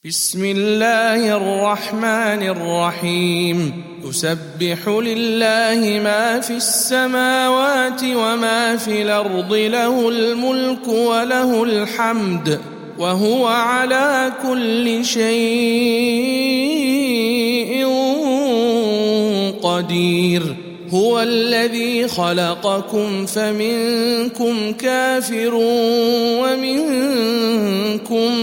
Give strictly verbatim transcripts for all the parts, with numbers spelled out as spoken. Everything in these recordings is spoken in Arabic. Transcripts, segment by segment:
بسم الله الرحمن الرحيم يسبح لله ما في السماوات وما في الأرض له الملك وله الحمد وهو على كل شيء قدير هو الذي خلقكم فمنكم كافر ومنكم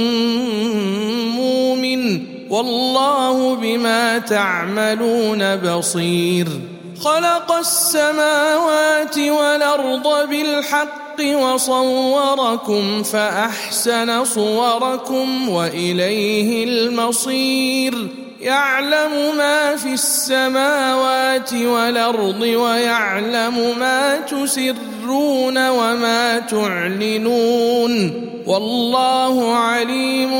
مؤمن والله بما تعملون بصير خلق السماوات والأرض بالحق وصوركم فأحسن صوركم وإليه المصير يعلم ما في السماوات والأرض ويعلم ما تسرون وما تعلنون والله عليم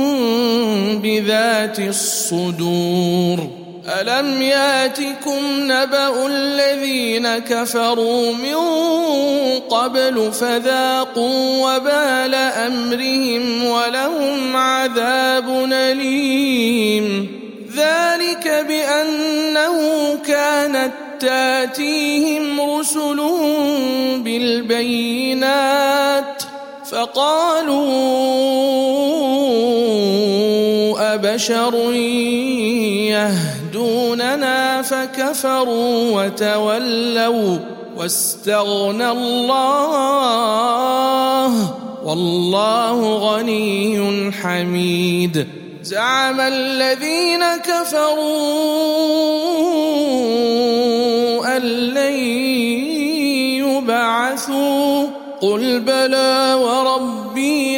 بذات الصدور ألم ياتكم نبأ الذين كفروا من قبل فذاقوا وبال أمرهم ولهم عذاب أليم ذلك بأنه كانت تاتيهم رسلهم بالبينات فقالوا أبشر يهدوننا فكفروا وتولوا واستغنى الله والله غني حميد زعم الذين كفروا أن لن يبعثوا قل بلى وربي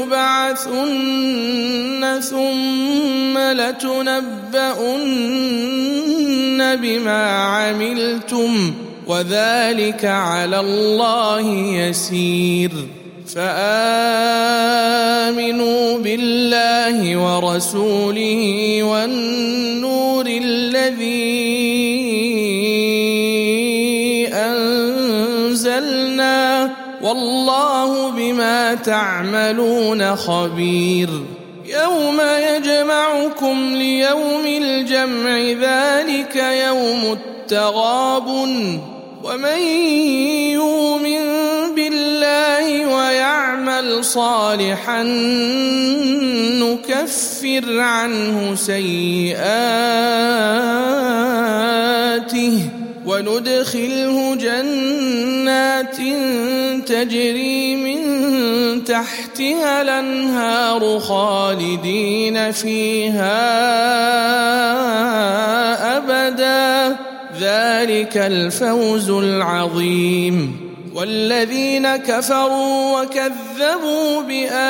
لتبعثن ثم لتنبؤن بما عملتم وذلك على الله يسير فآمنوا بالله ورسوله والنور الذي أنزلنا والله بما تعملون خبير يوم يجمعكم ليوم الجمع ذلك يوم التغابن ومن يؤمن بالله ويعمل صالحا نكفر عنه سيئاته وندخله جنات تجري من تحتها الأنهار خالدين فيها أبدا ذلك الفوز العظيم والذين كفروا وكذبوا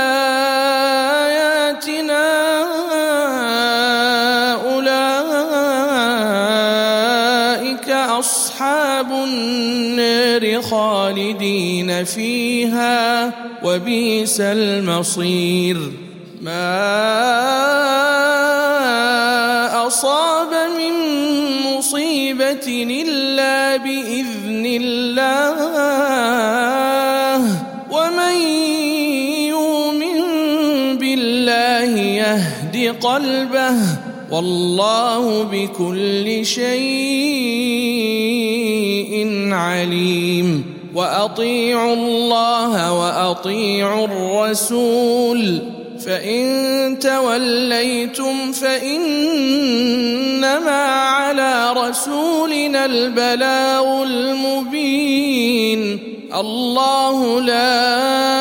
بآياتنا أولئك أصحاب النار خالدين فيها وبئس المصير ما أصاب من مصيبة إلا بإذن الله ومن يؤمن بالله يهد قلبه والله بكل شيء عليم وأطيعوا الله وأطيعوا الرسول فإن توليتم فإنما على رسولنا البلاغ المبين الله لا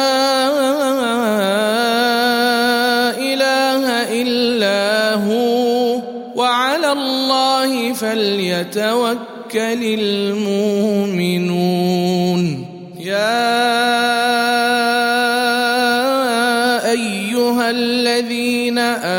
إله إلا هو وعلى الله فليتوكل المؤمنون يا أيها الذين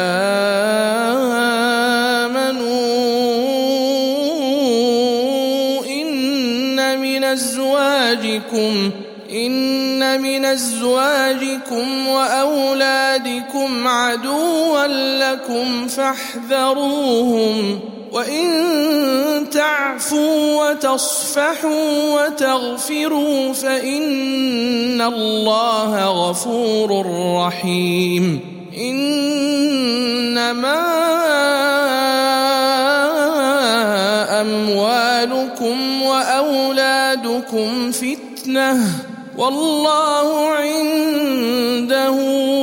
آمنوا إن من أزواجكم إن من أزواجكم وأولادكم عدوا لكم فاحذروهم وإن تعفوا وتصفحوا وتغفروا فإن الله غفور رحيم إن إنما أموالكم وأولادكم فتنة والله عنده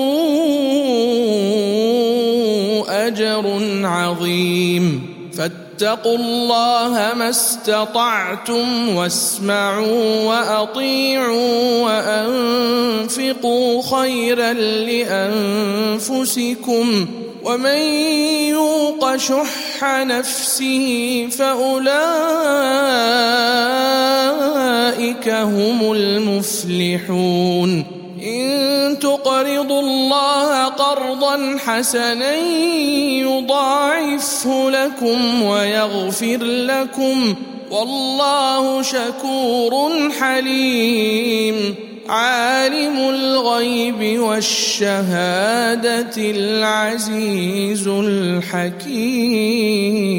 أجر عظيم فاتقوا الله ما استطعتم واسمعوا وأطيعوا وأنفقوا خيرا لأنفسكم ومن يوق شح نفسه فأولئك هم المفلحون إن تقرضوا الله قرضا حسنا يضاعفه لكم ويغفر لكم والله شكور حليم عالم الغيب والشهادة العزيز الحكيم.